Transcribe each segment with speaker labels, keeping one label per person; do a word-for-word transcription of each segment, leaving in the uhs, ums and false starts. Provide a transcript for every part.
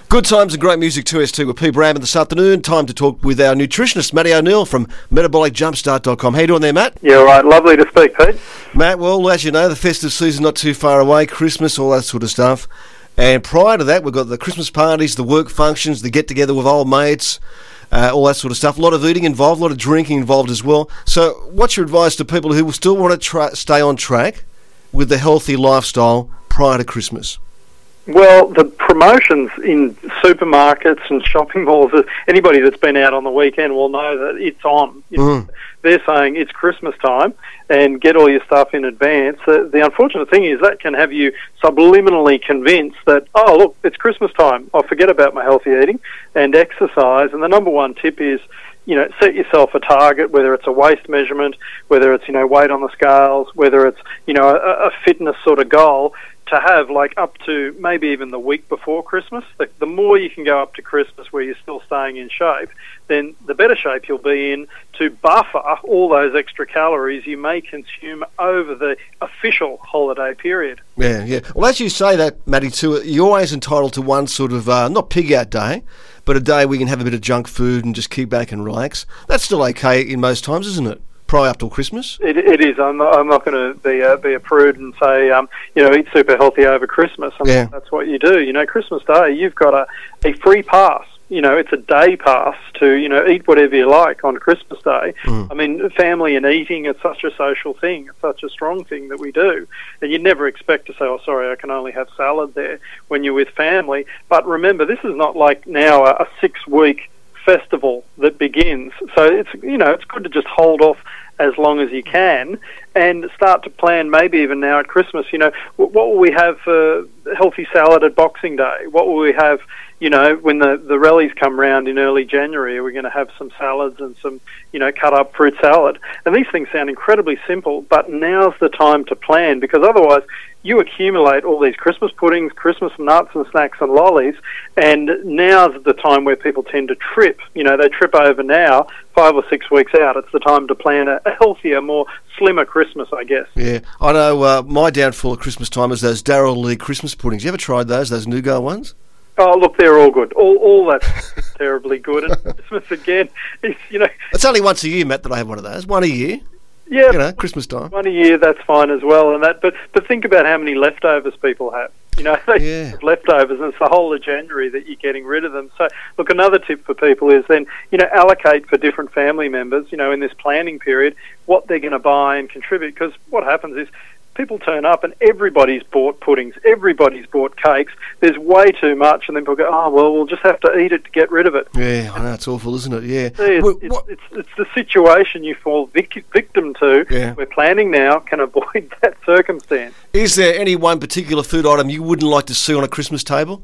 Speaker 1: Good times and great music, two S two with Pete Bramman this afternoon. Time to talk with our nutritionist, Matty O'Neill from metabolic jumpstart dot com. How you doing there, Matt?
Speaker 2: Yeah, all right. Lovely to speak, Pete.
Speaker 1: Matt, well, as you know, the festive season not too far away, Christmas, all that sort of stuff. And prior to that, we've got the Christmas parties, the work functions, the get-together with old mates, uh, all that sort of stuff. A lot of eating involved, a lot of drinking involved as well. So what's your advice to people who still want to try, stay on track with the healthy lifestyle prior to Christmas?
Speaker 2: Well, the promotions in supermarkets and shopping malls, anybody that's been out on the weekend will know that it's on.
Speaker 1: Mm.
Speaker 2: They're saying it's Christmas time and get all your stuff in advance. The, the unfortunate thing is that can have you subliminally convinced that, oh, look, it's Christmas time. I'll forget about my healthy eating and exercise. And the number one tip is, you know, set yourself a target, whether it's a waist measurement, whether it's, you know, weight on the scales, whether it's, you know, a, a fitness sort of goal, to have like up to maybe even the week before Christmas. The, the more you can go up to Christmas where you're still staying in shape, then the better shape you'll be in to buffer all those extra calories you may consume over the official holiday period.
Speaker 1: Yeah, yeah. Well, as you say that, Matty, too, you're always entitled to one sort of, uh, not pig-out day, but a day where you can have a bit of junk food and just keep back and relax. That's still okay in most times, isn't it? Prior up till Christmas?
Speaker 2: It, it is. I'm not, I'm not going to be a, be a prude and say, um, you know, eat super healthy over Christmas. I mean,
Speaker 1: yeah.
Speaker 2: That's what you do. You know, Christmas Day, you've got a, a free pass. You know, it's a day pass to, you know, eat whatever you like on Christmas Day. Mm. I mean, family and eating is such a social thing. It's such a strong thing that we do. And you'd never expect to say, oh, sorry, I can only have salad there when you're with family. But remember, this is not like now a, a six-week festival that begins. So it's, you know, it's good to just hold off as long as you can and start to plan maybe even now at Christmas, you know, what will we have for healthy salad at Boxing Day? What will we have, you know, when the, the rallies come round in early January? Are we going to have some salads and some, you know, cut up fruit salad? And these things sound incredibly simple, but now's the time to plan, because otherwise you accumulate all these Christmas puddings, Christmas nuts and snacks and lollies, and now's the time where people tend to trip. You know, they trip over now, five or six weeks out. It's the time to plan a, a healthier, more slimmer Christmas, I guess.
Speaker 1: Yeah, I know uh, my downfall at Christmas time is those Darryl Lee Christmas puddings. You ever tried those, those nougat ones?
Speaker 2: Oh, look, they're all good. All all that's terribly good. And Christmas, again, is, you know...
Speaker 1: It's only once a year, Matt, that I have one of those. One a year.
Speaker 2: Yeah.
Speaker 1: You know, Christmas time.
Speaker 2: One a year, that's fine as well. And that, But, but think about how many leftovers people have. You know, they
Speaker 1: yeah.
Speaker 2: have leftovers, and it's the whole of January that you're getting rid of them. So, look, another tip for people is then, you know, allocate for different family members, you know, in this planning period, what they're going to buy and contribute. Because what happens is people turn up and everybody's bought puddings, everybody's bought cakes. There's way too much, and then people go, oh, well, we'll just have to eat it to get rid of it.
Speaker 1: Yeah, I know, it's awful, isn't it? Yeah.
Speaker 2: See, it's,
Speaker 1: well,
Speaker 2: it's, it's, it's the situation you fall vic- victim to.
Speaker 1: Yeah.
Speaker 2: We're planning now can avoid that circumstance.
Speaker 1: Is there any one particular food item you wouldn't like to see on a Christmas table?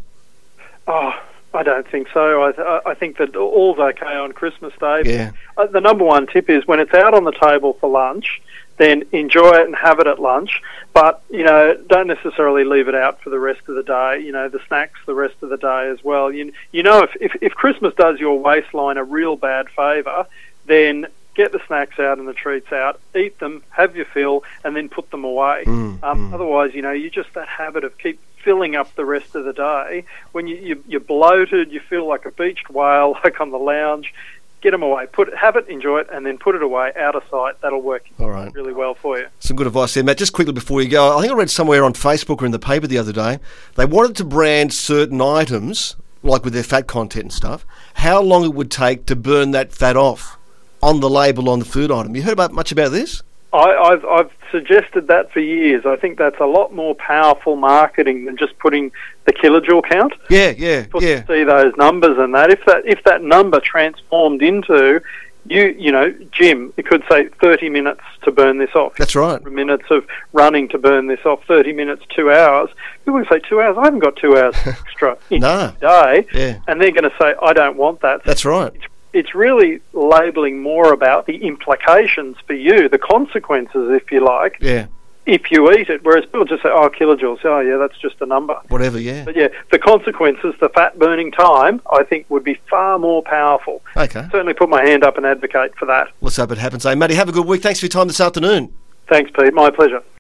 Speaker 2: Oh, I don't think so. I, th- I think that all's okay on Christmas Day.
Speaker 1: Yeah.
Speaker 2: Uh, the number one tip is when it's out on the table for lunch, then enjoy it and have it at lunch. But, you know, don't necessarily leave it out for the rest of the day. You know, the snacks the rest of the day as well. You, you know, if, if, if Christmas does your waistline a real bad favour, then get the snacks out and the treats out, eat them, have your fill, and then put them away.
Speaker 1: Mm,
Speaker 2: um,
Speaker 1: mm.
Speaker 2: Otherwise, you know, you just that habit of keep filling up the rest of the day. When you, you, you're bloated, you feel like a beached whale, like on the lounge, get them away. Put have it, enjoy it, and then put it away, out of sight. That'll work
Speaker 1: All right.
Speaker 2: really well for you.
Speaker 1: Some good advice there, Matt. Just quickly before you go, I think I read somewhere on Facebook or in the paper the other day, they wanted to brand certain items, like with their fat content and stuff, how long it would take to burn that fat off on the label on the food item. You heard about much about this?
Speaker 2: I, I've, I've suggested that for years. I think that's a lot more powerful marketing than just putting the kilojoule count.
Speaker 1: Yeah, yeah,
Speaker 2: Put
Speaker 1: yeah.
Speaker 2: To see those numbers and that. If that if that number transformed into you, you know, Jim, it could say thirty minutes to burn this off.
Speaker 1: That's right.
Speaker 2: Minutes of running to burn this off. Thirty minutes, two hours. People would say two hours. I haven't got two hours extra in
Speaker 1: no.
Speaker 2: a day.
Speaker 1: Yeah.
Speaker 2: And they're going to say, I don't want that.
Speaker 1: That's right.
Speaker 2: It's, it's really labelling more about the implications for you, the consequences, if you like.
Speaker 1: Yeah.
Speaker 2: If you eat it, whereas people just say, oh, kilojoules, oh, yeah, that's just a number.
Speaker 1: Whatever, yeah.
Speaker 2: But, yeah, the consequences, the fat-burning time, I think would be far more powerful.
Speaker 1: Okay.
Speaker 2: Certainly put my hand up and advocate for that.
Speaker 1: Let's hope it happens. Hey, Matty, have a good week. Thanks for your time this afternoon.
Speaker 2: Thanks, Pete. My pleasure.